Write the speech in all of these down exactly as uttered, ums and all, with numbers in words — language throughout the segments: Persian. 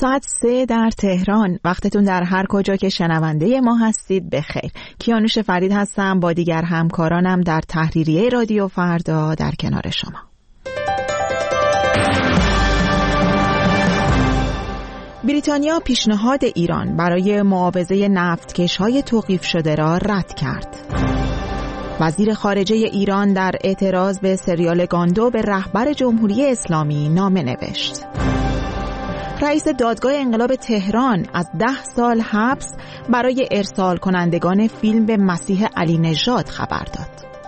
ساعت سه در تهران. وقتتون در هر کجا که شنونده ما هستید بخیر. کیانوش فرید هستم با دیگر همکارانم در تحریریه رادیو فردا در کنار شما. بریتانیا پیشنهاد ایران برای معاوضه نفتکش‌های توقیف شده را رد کرد. وزیر خارجه ایران در اعتراض به سریال گاندو به رهبر جمهوری اسلامی نامه نوشت. رئیس دادگاه انقلاب تهران از ده سال حبس برای ارسال کنندگان فیلم به مسیح علی نژاد خبر داد.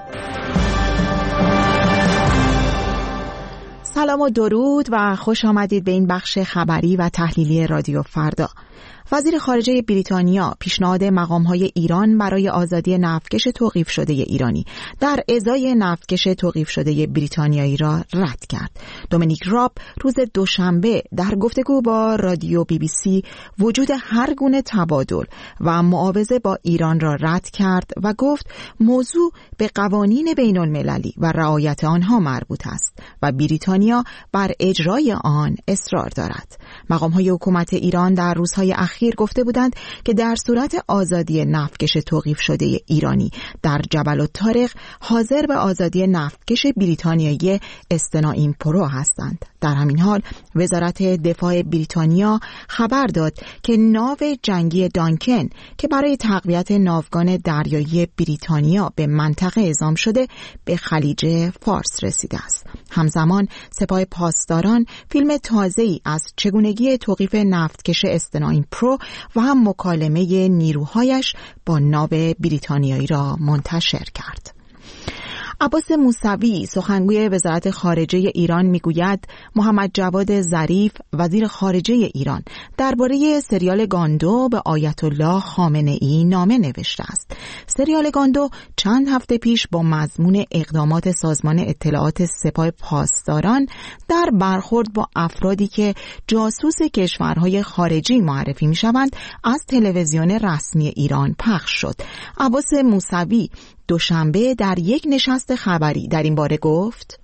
سلام و درود و خوش آمدید به این بخش خبری و تحلیلی رادیو فردا. وزیر خارجه بریتانیا پیشنهاد مقام‌های ایران برای آزادی نفتکش توقیف شده ایرانی در ازای نفتکش توقیف شده بریتانیایی را رد کرد. دومینیک راب روز دوشنبه در گفتگو با رادیو بی بی سی وجود هر گونه تبادل و معاوضه با ایران را رد کرد و گفت موضوع به قوانین بین المللی و رعایت آنها مربوط است و بریتانیا بر اجرای آن اصرار دارد. مقام‌های حکومت ایران در روزهای اخیر گفته بودند که در صورت آزادی نفتکش توقیف شده ایرانی در جبل الطارق حاضر به آزادی نفتکش بریتانیایی استنا ایمپرو هستند. در همین حال وزارت دفاع بریتانیا خبر داد که ناو جنگی دانکن که برای تقویت ناوگان دریایی بریتانیا به منطقه اعزام شده به خلیج فارس رسیده است. همزمان سپاه پاسداران فیلم تازه‌ای از چگونگی توقیف نفتکش استنا ایمپرو و هم مکالمه نیروهایش با ناو بریتانیایی را منتشر کرد. عباس موسوی سخنگوی وزارت خارجه ایران میگوید محمد جواد ظریف وزیر خارجه ایران درباره سریال گاندو به آیت الله خامنه ای نامه نوشته است. سریال گاندو چند هفته پیش با مضمون اقدامات سازمان اطلاعات سپاه پاسداران در برخورد با افرادی که جاسوس کشورهای خارجی معرفی میشوند از تلویزیون رسمی ایران پخش شد. عباس موسوی دوشنبه در یک نشست خبری در این باره گفت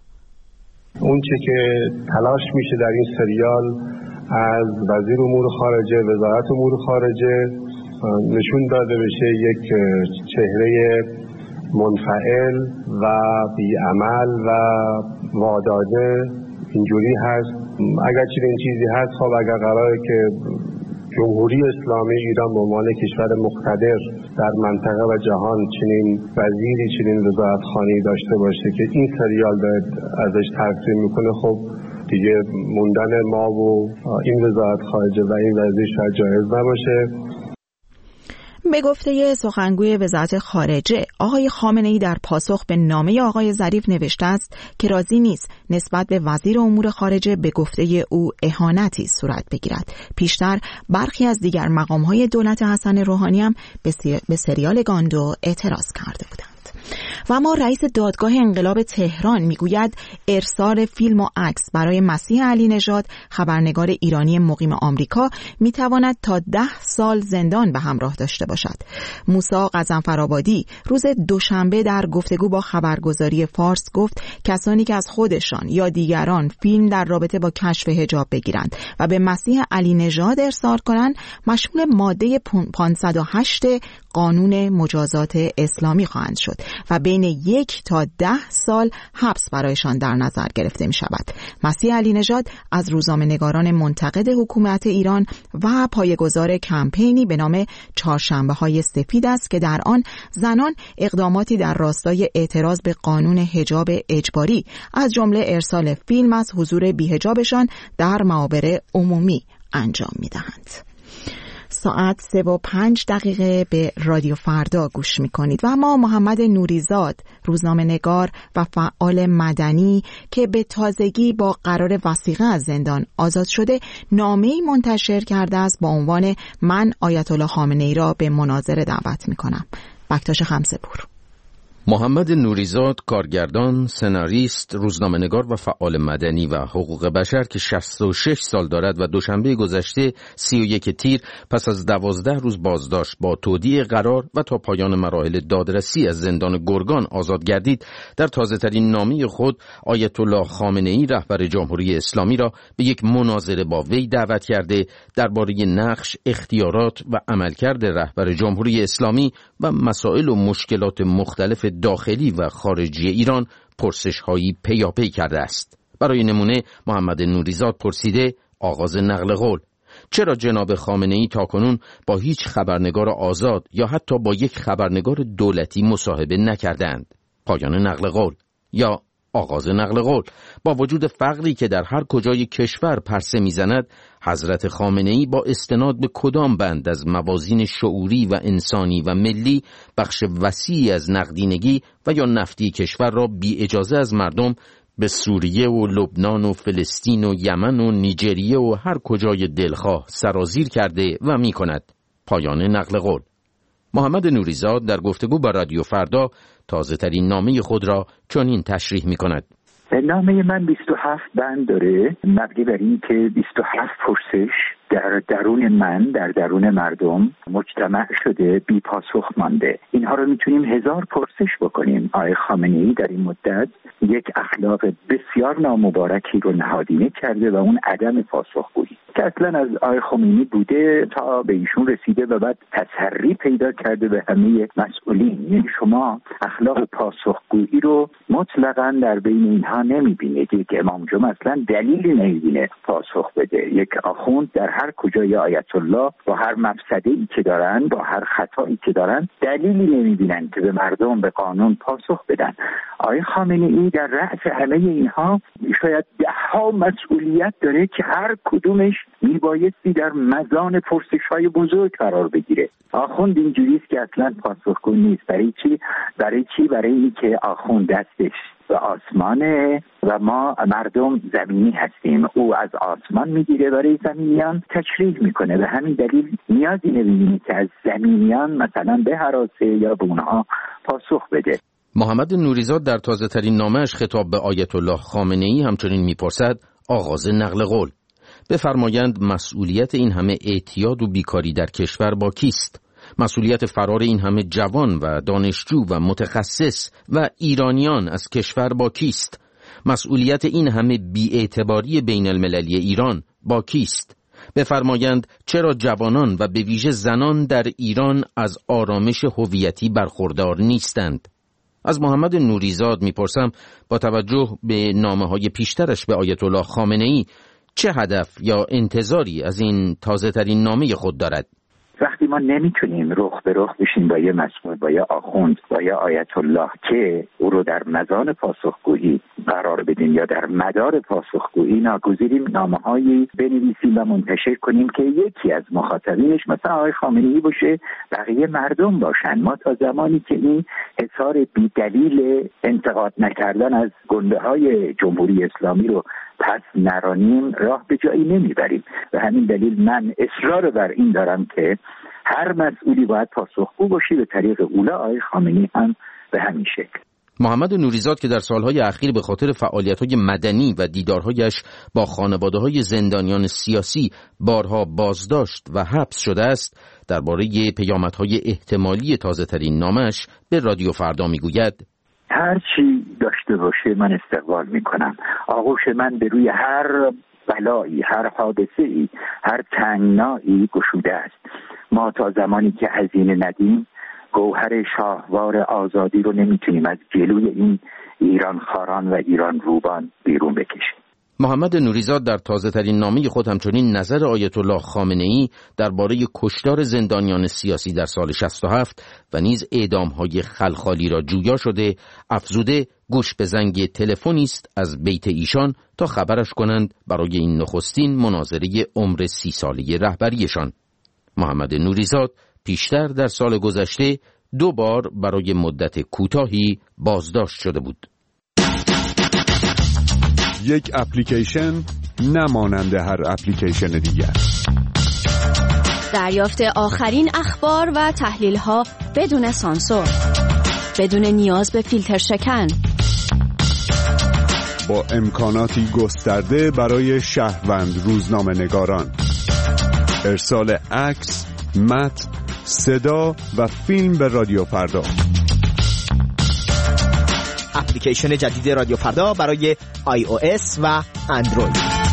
اون چه که تلاش میشه در این سریال از وزیر امور خارجه، وزارت امور خارجه نشون داده بشه یک چهره منفعل و بی‌عمل و واداده اینجوری هست. اگر چنین چیزی هست، خب اگر قراره که جمهوری اسلامی ایران به عنوان کشور مقتدر در منطقه و جهان چنین وزیری، چنین وزارتخانه‌ای داشته باشه که این سریال داره ازش تقسیم میکنه، خب دیگه موندن ما و این وزارت خارجه و این وزیر شاید جایز نباشه. به گفته سخنگوی وزارت خارجه، آقای خامنه‌ای در پاسخ به نامه آقای ظریف نوشته است که راضی نیست نسبت به وزیر امور خارجه به گفته او اهانتی صورت بگیرد. پیشتر برخی از دیگر مقام‌های دولت حسن روحانی هم به سریال گاندو اعتراض کرده بودند. و اما رئیس دادگاه انقلاب تهران میگوید ارسال فیلم و عکس برای مسیح علی نژاد خبرنگار ایرانی مقیم آمریکا میتواند تا ده سال زندان به همراه داشته باشد. موسی غضنفرآبادی روز دوشنبه در گفتگو با خبرگزاری فارس گفت کسانی که از خودشان یا دیگران فیلم در رابطه با کشف حجاب بگیرند و به مسیح علی نژاد ارسال کنند مشمول ماده پانصد و هشت قانون مجازات اسلامی خواهند شد و بین یک تا ده سال حبس برایشان در نظر گرفته می شود. مسیح علی نژاد از روزنامه‌نگاران منتقد حکومت ایران و پایه‌گذار کمپینی به نام چهارشنبه های سفید است که در آن زنان اقداماتی در راستای اعتراض به قانون حجاب اجباری از جمله ارسال فیلم از حضور بی‌حجابشان در معابر عمومی انجام می دهند. ساعت سه و پنج دقیقه به رادیو فردا گوش میکنید و ما محمد نوریزاد روزنامه نگار و فعال مدنی که به تازگی با قرار وثیقه از زندان آزاد شده نامه‌ای منتشر کرده است با عنوان من آیت الله خامنه ای را به مناظره دعوت میکنم. بکتاش خمسه پور. محمد نوریزاد، کارگردان، سناریست، روزنامه‌نگار و فعال مدنی و حقوق بشر که شصت و شش سال دارد و دوشنبه گذشته سی و یک تیر پس از دوازده روز بازداشت با تودیع قرار و تا پایان مراحل دادرسی از زندان گرگان آزاد گردید، در تازه‌ترین نامه خود آیت الله خامنه‌ای رهبر جمهوری اسلامی را به یک مناظره با وی دعوت کرده درباره نقش، اختیارات و عملکرد رهبر جمهوری اسلامی و مسائل و مشکلات مختلف داخلی و خارجی ایران پرسش‌هایی پیاپی کرده است. برای نمونه محمد نوریزاد پرسیده: آغاز نقل قول، چرا جناب خامنه‌ای تاکنون با هیچ خبرنگار آزاد یا حتی با یک خبرنگار دولتی مصاحبه نکردند؟ پایان نقل قول. یا آغاز نقل قول، با وجود فقری که در هر کجای کشور پرسه میزند، حضرت خامنه‌ای با استناد به کدام بند از موازین شعوری و انسانی و ملی بخش وسیعی از نقدینگی و یا نفتی کشور را بی اجازه از مردم به سوریه و لبنان و فلسطین و یمن و نیجریه و هر کجای دلخواه سرازیر کرده و می کند؟ پایان نقل قول. محمد نوریزاد در گفتگو با رادیو فردا تازه ترین نامه خود را چنین تشریح می کند: نامه من بیست و هفت بند داره، مبنی بر این که بیست و هفت پرسش در درون من، در درون مردم مجتمع شده، بی پاسخ مانده. اینها رو میتونیم هزار پرسش بکنیم. آقای خامنه‌ای در این مدت یک اخلاق بسیار نامبارکی رو نهادینه کرده و اون عدم پاسخگویی که اصلا از آقای خمینی بوده تا به ایشون رسیده و بعد تسری پیدا کرده به همه مسئولین. یعنی شما اخلاق پاسخگویی رو مطلقاً در بین اینها نمیبینید. یک امام جمعه اصلا دلیلی نمیبینه پاسخ بده. یک آخوند در هر کجای آیت الله با هر مفسده‌ای که دارن، با هر خطایی که دارن، دلیلی نمیبینن که به مردم، به قانون پاسخ بدن. آقای خامنه‌ای در رأس همه اینها شاید ده ها مسئولیت داره که هر کدومش میبایستی در مزان پرسش‌های بزرگ قرار بگیره. آخوند اینجوریست که اصلا پاسخگو نیست. برای چی؟ برای چی؟ برای این که آخوند دستش به آسمانه و ما مردم زمینی هستیم. او از آسمان میگیره برای زمینیان تشریح میکنه. به همین دلیل نیازی نمیبینی که از زمینیان مثلا به هراسه یا به اونها پاسخ بده. محمد نوریزاد در تازه ترین نامه‌اش خطاب به آیت الله خامنه‌ای همچنین میپرسد: آغاز نقل قول، بفرمایند مسئولیت این همه اعتیاد و بیکاری در کشور با کیست؟ مسئولیت فرار این همه جوان و دانشجو و متخصص و ایرانیان از کشور با کیست؟ مسئولیت این همه بی‌اعتباری بین المللی ایران با کیست؟ بفرمایند چرا جوانان و به ویژه زنان در ایران از آرامش هویتی برخوردار نیستند؟ از محمد نوریزاد میپرسم با توجه به نامه‌های پیشترش به آیت الله خامنه‌ای چه هدف یا انتظاری از این تازه ترین نامه خود دارد؟ وقتی ما نمیتونیم رخ به رخ بشیم با یه مسئول، با یه آخوند، با یه آیت الله که او رو در مزان پاسخگویی قرار بدیم یا در مدار پاسخگویی، ناگزیریم نامه‌هایی بنویسیم و منتشر کنیم که یکی از مخاطبینش مثلا آقای خامنه‌ای باشه، بقیه مردم باشن. ما تا زمانی که این حصار بی‌دلیل انتقاد نکردن از گنده‌های جمهوری اسلامی رو پس نرانیم، راه به جایی نمیبریم. به همین دلیل من اصرار بر این دارم که هر مسئولی باید پاسخگو باشی، به طریق اولا آقای خامنه‌ای هم به همین شکل. محمد نوریزاد که در سالهای اخیر به خاطر فعالیت‌های مدنی و دیدارهایش با خانواده‌های زندانیان سیاسی بارها بازداشت و حبس شده است، درباره پیامدهای احتمالی تازه‌ترین نامش به رادیو فردا میگوید: هر چی داشته باشه من استقبال میکنم. آغوش من به روی هر بلایی، هر حادثه‌ای، هر تنگنایی گشوده است. ما تا زمانی که هزینه ندیم گوهر شاهوار آزادی رو نمیتونیم از جلوی این ایران خاران و ایران روبان بیرون بکشیم. محمد نوریزاد در تازه ترین نامه خود همچنین نظر آیت الله خامنه‌ای درباره کشتار زندانیان سیاسی در سال شصت و هفت و نیز اعدام‌های خلخالی را جویا شده، افزوده گوش به زنگ تلفنی است از بیت ایشان تا خبرش کنند برای این نخستین مناظره عمر سی ساله رهبریشان. محمد نوریزاد پیشتر در سال گذشته دو بار برای مدت کوتاهی بازداشت شده بود. یک اپلیکیشن نمانند هر اپلیکیشن دیگر. دریافت آخرین اخبار و تحلیل‌ها بدون سانسور. بدون نیاز به فیلتر شکن، با امکاناتی گسترده برای شهروند روزنامه‌نگاران، ارسال عکس، متن، صدا و فیلم به رادیو فردا. اپلیکیشن جدید رادیو فردا برای آی او اس و اندروید.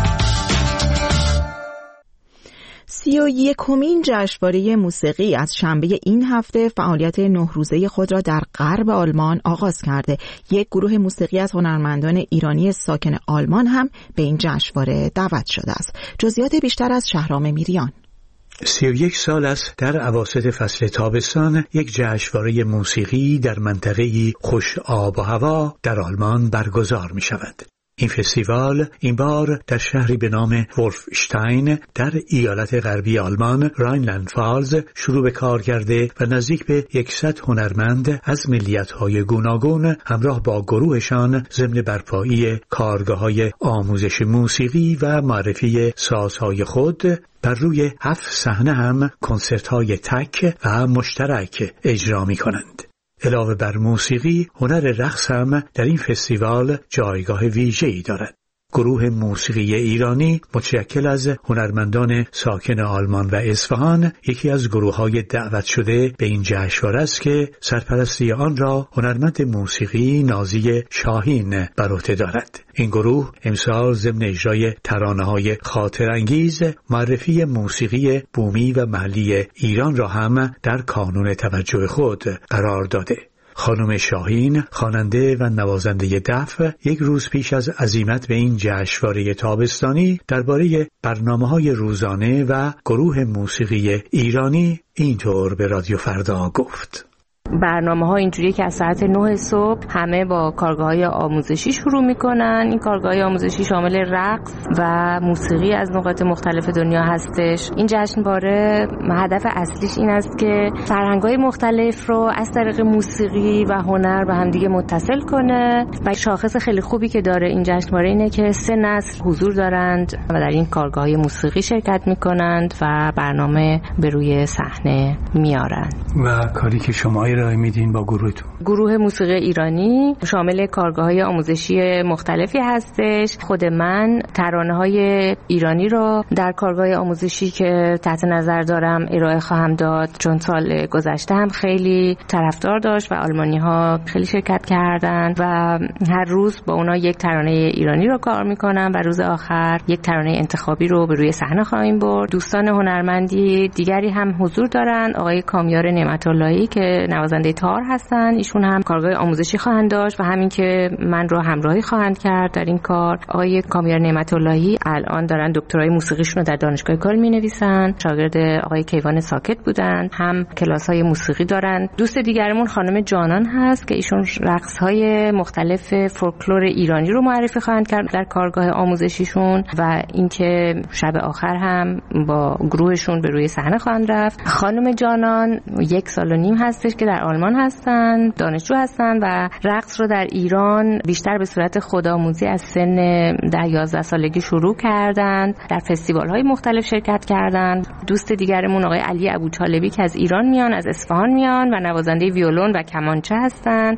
سی و یکمین جشنواره موسیقی از شنبه این هفته فعالیت نه روزه خود را در غرب آلمان آغاز کرده. یک گروه موسیقی از هنرمندان ایرانی ساکن آلمان هم به این جشنواره دعوت شده است. جزئیات بیشتر از شهرام میریان. سی و یک سال است در اواسط فصل تابستان یک جشنواره موسیقی در منطقه‌ای خوش آب و هوا در آلمان برگزار می شود. این فستیوال این بار در شهری به نام ولفشتاین در ایالت غربی آلمان راینلند فالز شروع به کار کرده و نزدیک به صد هنرمند از ملیت‌های گوناگون همراه با گروهشان ضمن برپایی کارگاه‌های آموزش موسیقی و معرفی سازهای خود بر روی هفت صحنه هم کنسرت‌های تک و مشترک اجرا می‌کنند. علاوه بر موسیقی، هنر رقص هم در این فستیوال جایگاه ویژه‌ای دارد. گروه موسیقی ایرانی متشکل از هنرمندان ساکن آلمان و اصفهان یکی از گروه‌های دعوت شده به این جشنواره است که سرپرستی آن را هنرمند موسیقی نازی شاهین بر عهده دارد. این گروه امسال ضمن اجرای ترانه‌های خاطرانگیز معرفی موسیقی بومی و محلی ایران را هم در کانون توجه خود قرار داده. خانم شاهین، خواننده و نوازنده دف، یک روز پیش از عزیمت به این جشنواره تابستانی درباره برنامه‌های روزانه و گروه موسیقی ایرانی اینطور به رادیو فردا گفت: برنامه ها اینجوریه که از ساعت نه صبح همه با کارگاه های آموزشی شروع میکنن. این کارگاه های آموزشی شامل رقص و موسیقی از نقاط مختلف دنیا هستش. این جشنواره هدف اصلیش این است که فرهنگ های مختلف رو از طریق موسیقی و هنر به هم دیگه متصل کنه و شاخص خیلی خوبی که داره این جشنواره اینه که سه نسل حضور دارند و در این کارگاه های موسیقی شرکت میکنند و برنامه به روی صحنه میارن. و کاری که شما ارائه میدین با گروهتون؟ گروه موسیقی ایرانی شامل کارگاه‌های آموزشی مختلفی هستش. خود من ترانه‌های ایرانی رو در کارگاه آموزشی که تحت نظر دارم ارائه خواهم داد، چون سال گذشته هم خیلی طرفدار داشت و آلمانی‌ها خیلی شرکت کردن و هر روز با اونا یک ترانه ایرانی رو کار میکنم و روز آخر یک ترانه انتخابی رو به روی صحنه خواهیم برد. دوستان هنرمندی دیگری هم حضور دارن. آقای کامیار نعمت‌اللهی که نوازنده تار هستن، ایشون هم کارگاه آموزشی خواهند داشت و همین که من رو همراهی خواهند کرد در این کار. آقای کامیار نعمت‌اللهی الان دارن دکترای موسیقیشون رو در دانشگاه کل می‌نویسن. شاگرد آقای کیوان ساکت بودن، هم کلاس‌های موسیقی دارن. دوست دیگرمون خانم جانان هست که ایشون رقص‌های مختلف فولکلور ایرانی رو معرفی خواهند کرد در کارگاه آموزشیشون و اینکه شب آخر هم با گروهشون به روی صحنه خواهند رفت. خانم جانان یک سال و نیم هستش که در آلمان هستن، دانشجو هستن و رقص رو در ایران بیشتر به صورت خودآموزی از سن ده یازده سالگی شروع کردند. در فستیوال‌های مختلف شرکت کردند. دوست دیگرمون آقای علی ابوطالبی که از ایران میان، از اصفهان میان و نوازنده ویولون و کمانچه هستن.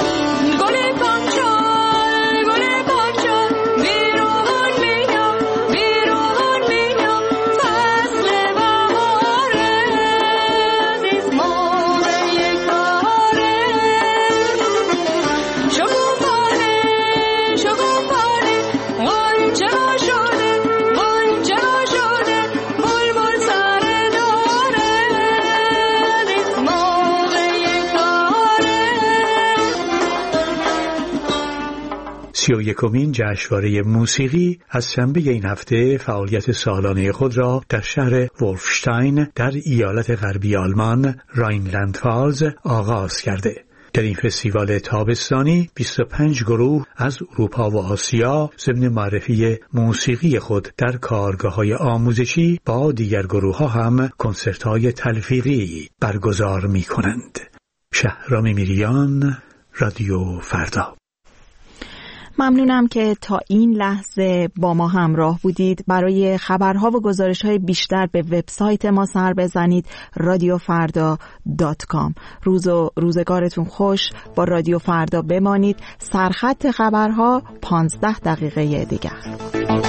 سی و یکمین جشنواره موسیقی از شنبه این هفته فعالیت سالانه خود را در شهر ولفشتاین در ایالت غربی آلمان راینلند فالز آغاز کرده. در این فستیوال تابستانی بیست و پنج گروه از اروپا و آسیا ضمن معرفی موسیقی خود در کارگاه‌های آموزشی با دیگر گروه‌ها هم کنسرت‌های تلفیقی برگزار می‌کنند. شهرام میریان، رادیو فردا. ممنونم که تا این لحظه با ما همراه بودید. برای خبرها و گزارش‌های بیشتر به وبسایت ما سر بزنید رادیو فردا دات کام. روز و روزگارتون خوش. با رادیو فردا بمانید. سرخط خبرها پانزده دقیقه دیگر.